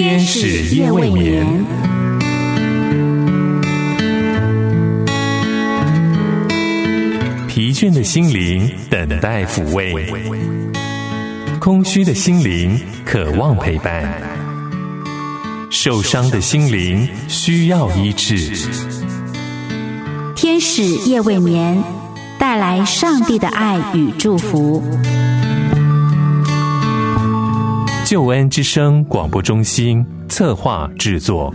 天使夜未眠。疲倦的心灵等待抚慰，空虚的心灵渴望陪伴，受伤的心灵需要医治。 天使夜未眠，带来上帝的爱与祝福。 救恩之声广播中心策划制作。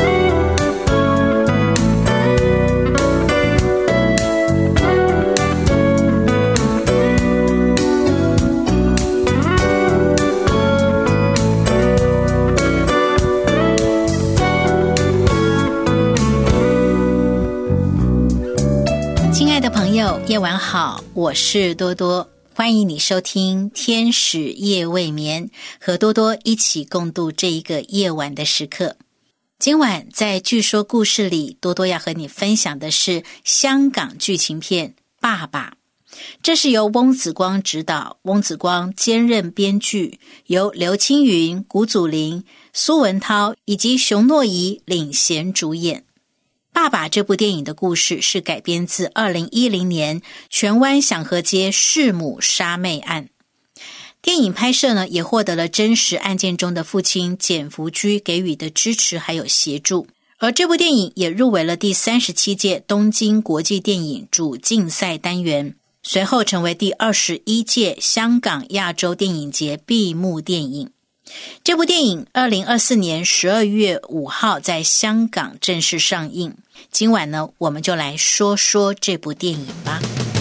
亲爱的朋友，夜晚好，我是多多，欢迎你收听天使夜未眠，和多多一起共度这一个夜晚的时刻。今晚在据说故事里，多多要和你分享的是香港剧情片《爸爸》，这是由翁子光执导，翁子光兼任编剧，由刘青云、古祖林、苏文涛以及熊诺仪领衔主演。爸爸这部电影的故事是改编自2010年荃湾响河街弑母杀妹案。电影拍摄呢，也获得了真实案件中的父亲简福居给予的支持还有协助。而这部电影也入围了第37届东京国际电影主竞赛单元，随后成为第21届香港亚洲电影节闭幕电影。这部电影2024年12月5号在香港正式上映。今晚呢，我们就来说说这部电影吧。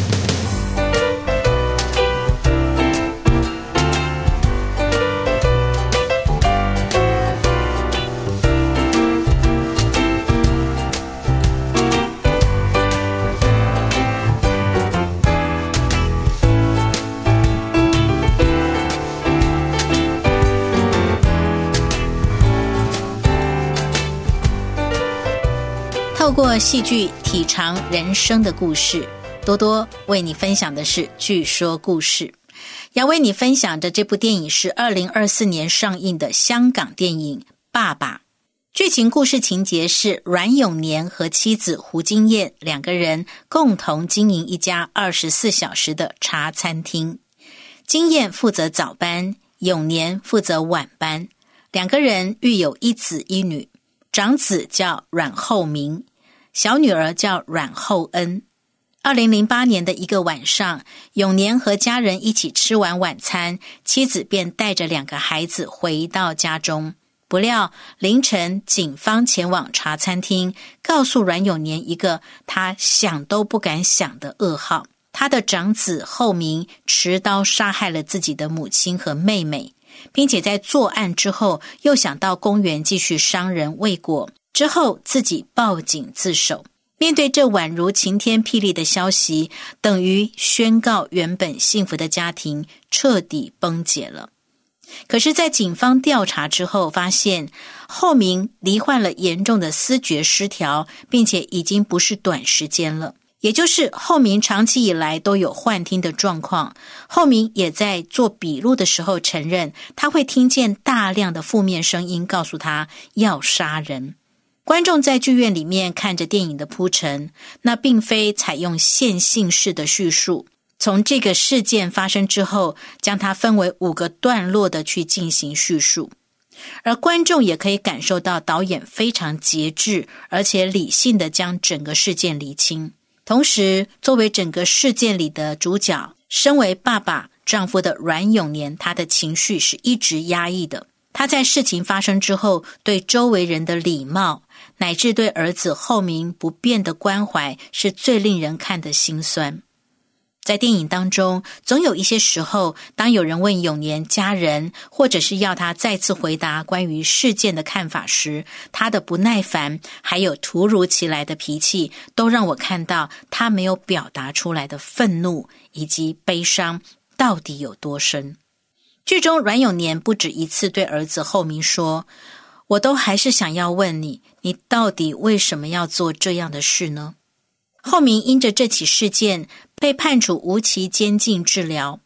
透过戏剧体尝人生的故事，多多为你分享的是据说故事。要为你分享的这部电影是2024年上映的香港电影《爸爸》。剧情故事情节是阮永年和妻子胡金燕两个人共同经营一家24小时的茶餐厅。金燕负责早班，永年负责晚班。两个人育有一子一女，长子叫阮厚明，小女儿叫阮厚恩。2008年的一个晚上，永年和家人一起吃完晚餐，妻子便带着两个孩子回到家中。不料凌晨警方前往茶餐厅，告诉阮永年一个他想都不敢想的噩耗：他的长子厚明持刀杀害了自己的母亲和妹妹，并且在作案之后又想到公园继续伤人未果，之后自己报警自首。面对这宛如晴天霹雳的消息，等于宣告原本幸福的家庭彻底崩解了。可是在警方调查之后，发现厚明罹患了严重的思觉失调，并且已经不是短时间了。也就是厚明长期以来都有幻听的状况。厚明也在做笔录的时候承认，他会听见大量的负面声音告诉他要杀人。观众在剧院里面看着电影的铺陈，那并非采用线性式的叙述，从这个事件发生之后，将它分为5个段落的去进行叙述。而观众也可以感受到导演非常节制，而且理性的将整个事件厘清。同时，作为整个事件里的主角，身为爸爸丈夫的阮永年，他的情绪是一直压抑的。他在事情发生之后，对周围人的礼貌，乃至对儿子厚明不变的关怀，是最令人看得心酸。在电影当中，总有一些时候，当有人问永年家人，或者是要他再次回答关于事件的看法时，他的不耐烦，还有突如其来的脾气，都让我看到他没有表达出来的愤怒以及悲伤到底有多深。剧中阮永年不止一次对儿子厚明说，我都还是想要问你，你到底为什么要做这样的事呢？厚明因着这起事件被判处无期监禁治疗。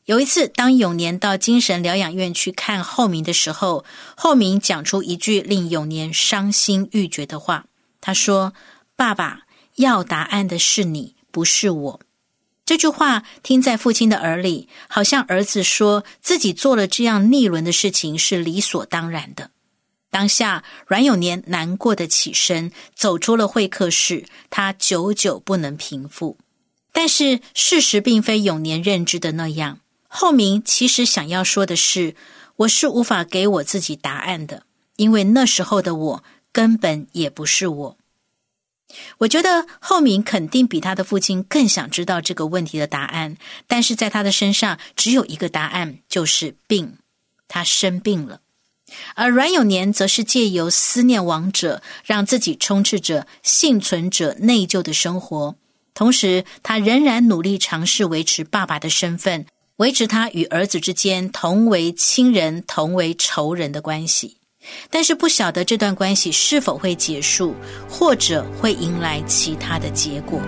有一次，当永年到精神疗养院去看厚明的时候，厚明讲出一句令永年伤心欲绝的话。他说：爸爸，要答案的是你，不是我。这句话听在父亲的耳里，好像儿子说自己做了这样逆伦的事情是理所当然的。当下阮永年难过的起身，走出了会客室，他久久不能平复。但是事实并非永年认知的那样，厚明其实想要说的是，我是无法给我自己答案的，因为那时候的我根本也不是我。我觉得厚明肯定比他的父亲更想知道这个问题的答案，但是在他的身上只有一个答案，就是病，他生病了。而阮永年则是借由思念亡者，让自己充斥着幸存者内疚的生活，同时他仍然努力尝试维持爸爸的身份，维持他与儿子之间同为亲人同为仇人的关系。但是不晓得这段关系是否会结束，或者会迎来其他的结果。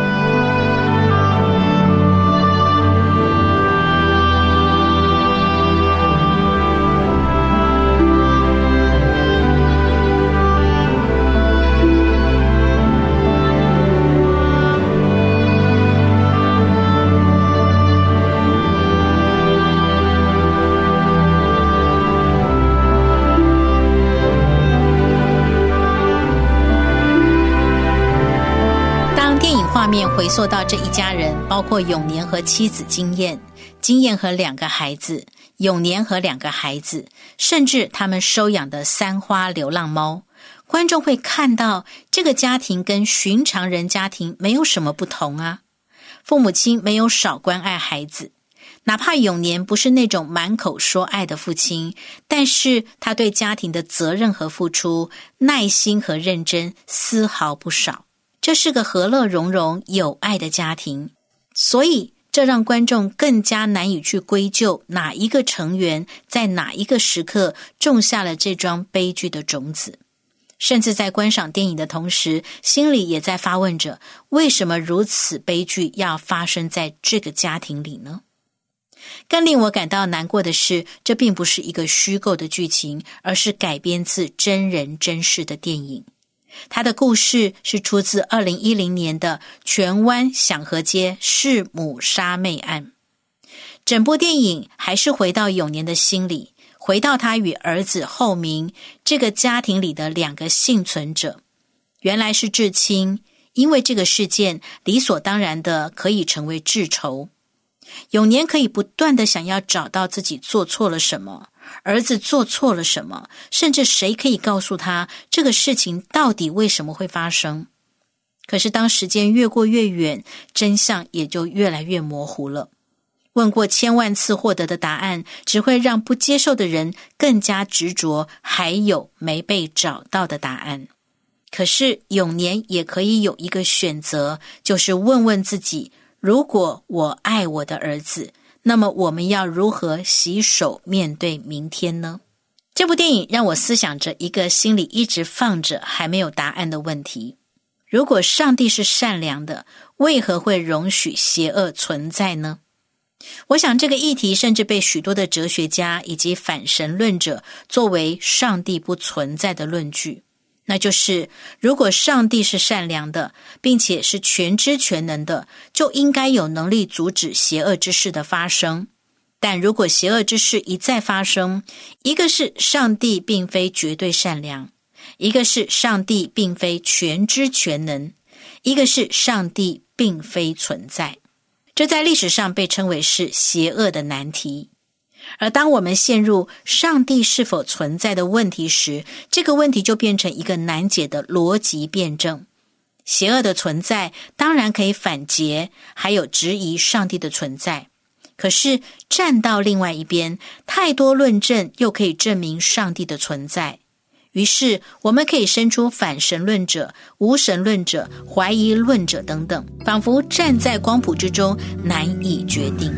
画面回溯到这一家人，包括永年和妻子金燕和2个孩子，永年和2个孩子，甚至他们收养的3花流浪猫，观众会看到这个家庭跟寻常人家庭没有什么不同啊。父母亲没有少关爱孩子，哪怕永年不是那种满口说爱的父亲，但是他对家庭的责任和付出、耐心和认真丝毫不少。这是个和乐融融有爱的家庭，所以这让观众更加难以去归咎哪一个成员在哪一个时刻种下了这桩悲剧的种子。甚至在观赏电影的同时，心里也在发问着，为什么如此悲剧要发生在这个家庭里呢？更令我感到难过的是，这并不是一个虚构的剧情，而是改编自真人真事的电影。他的故事是出自2010年的荃湾响河街弑母杀妹案。整部电影还是回到永年的心里，回到他与儿子厚明这个家庭里的2个幸存者。原来是至亲，因为这个事件理所当然的可以成为至仇。永年可以不断的想要找到自己做错了什么，儿子做错了什么，甚至谁可以告诉他这个事情到底为什么会发生。可是当时间越过越远，真相也就越来越模糊了。问过千万次获得的答案，只会让不接受的人更加执着还有没被找到的答案。可是永年也可以有一个选择，就是问问自己，如果我爱我的儿子，那么我们要如何洗手面对明天呢？这部电影让我思想着一个心里一直放着还没有答案的问题。如果上帝是善良的，为何会容许邪恶存在呢？我想这个议题甚至被许多的哲学家以及反神论者作为上帝不存在的论据。那就是如果上帝是善良的，并且是全知全能的，就应该有能力阻止邪恶之事的发生。但如果邪恶之事一再发生，一个是上帝并非绝对善良，一个是上帝并非全知全能，一个是上帝并非存在。这在历史上被称为是邪恶的难题。而当我们陷入上帝是否存在的问题时，这个问题就变成一个难解的逻辑辩证。邪恶的存在当然可以反诘，还有质疑上帝的存在。可是站到另外一边，太多论证又可以证明上帝的存在。于是我们可以生出反神论者、无神论者、怀疑论者等等，仿佛站在光谱之中，难以决定。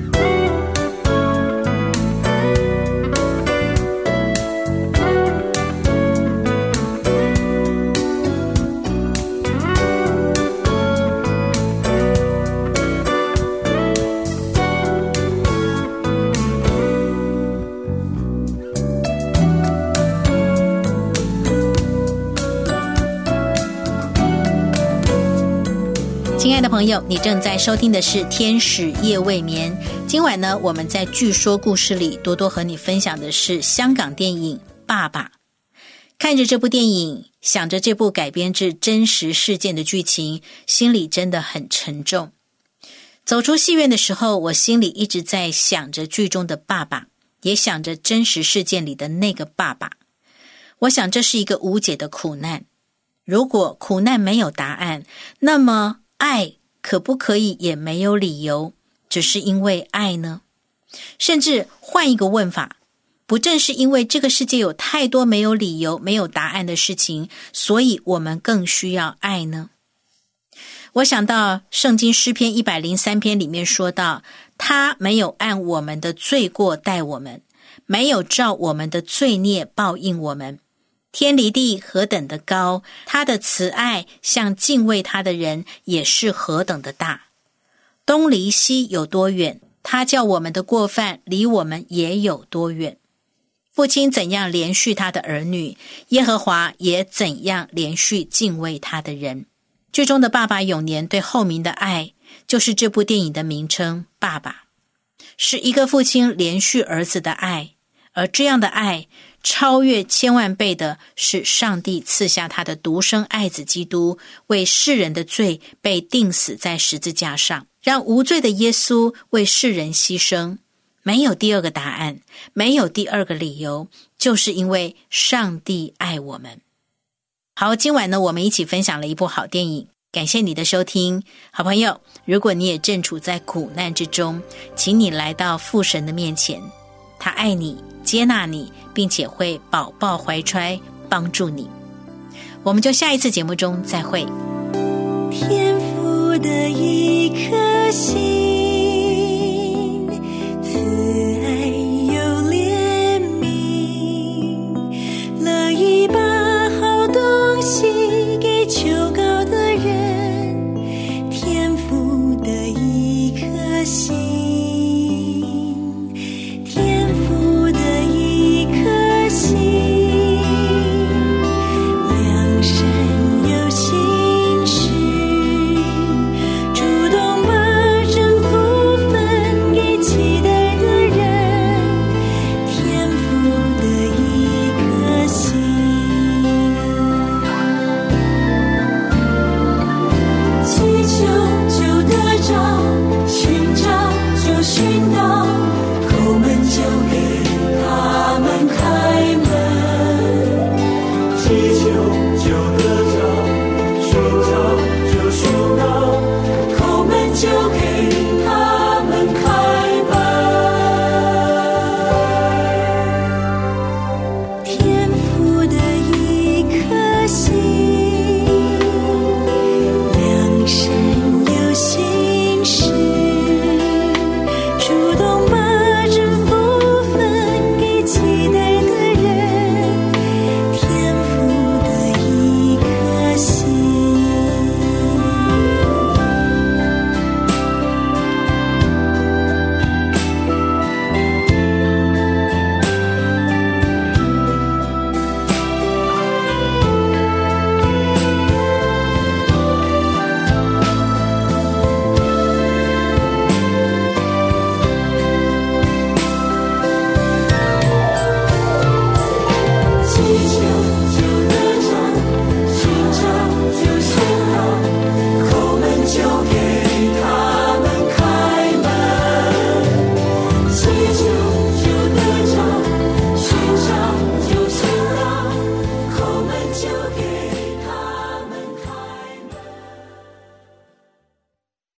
亲爱的朋友，你正在收听的是天使夜未眠。今晚呢，我们在据说故事里，多多和你分享的是香港电影《爸爸》。看着这部电影，想着这部改编自真实事件的剧情，心里真的很沉重。走出戏院的时候，我心里一直在想着剧中的爸爸，也想着真实事件里的那个爸爸。我想这是一个无解的苦难。如果苦难没有答案，那么爱可不可以也没有理由，只是因为爱呢？甚至换一个问法，不正是因为这个世界有太多没有理由、没有答案的事情，所以我们更需要爱呢？我想到圣经诗篇103篇里面说到，他没有按我们的罪过待我们，没有照我们的罪孽报应我们。天离地何等的高，他的慈爱向敬畏他的人也是何等的大。东离西有多远，他叫我们的过犯离我们也有多远。父亲怎样连续他的儿女，耶和华也怎样连续敬畏他的人。剧中的爸爸永年对后民的爱，就是这部电影的名称《爸爸》，是一个父亲连续儿子的爱。而这样的爱超越千万倍的是上帝赐下他的独生爱子基督，为世人的罪被钉死在十字架上，让无罪的耶稣为世人牺牲。没有第二个答案，没有第二个理由，就是因为上帝爱我们。好，今晚呢，我们一起分享了一部好电影，感谢你的收听。好朋友，如果你也正处在苦难之中，请你来到父神的面前，他爱你，接纳你，并且会宝宝怀揣帮助你。我们就下一次节目中再会。 天父的一颗心